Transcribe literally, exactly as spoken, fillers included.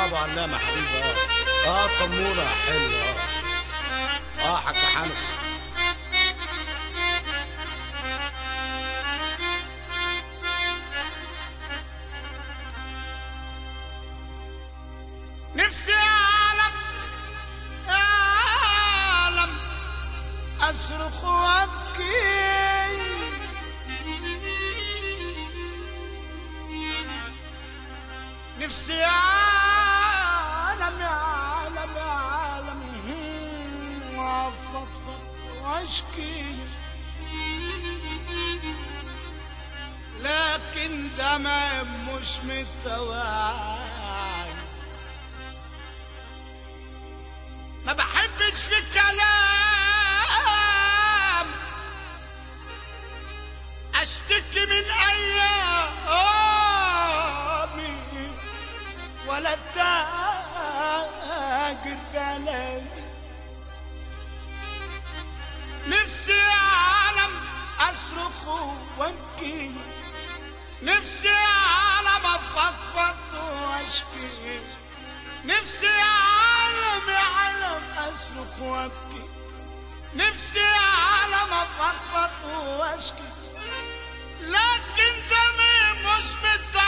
اه ابو علامه حبيبي. اه اه طمونه حلوه. اه اه حاج حنفي. نفسي اعلم اعلم اصرخ وابكي، نفسي اعلم اعلم اعلم وافضفض واشكي، لكن دمعي مش متوعي. ما بحبش في الكلام اشتكي من ايامي، ولا تاجر بلدي. نفسي اعلم اصرخ وابكي، نفسي اعلم افضفض واشكي، نفسي اعلم اعلم اصرخ وابكي، نفسي اعلم افضفض واشكي، لكن دمي مش متعب.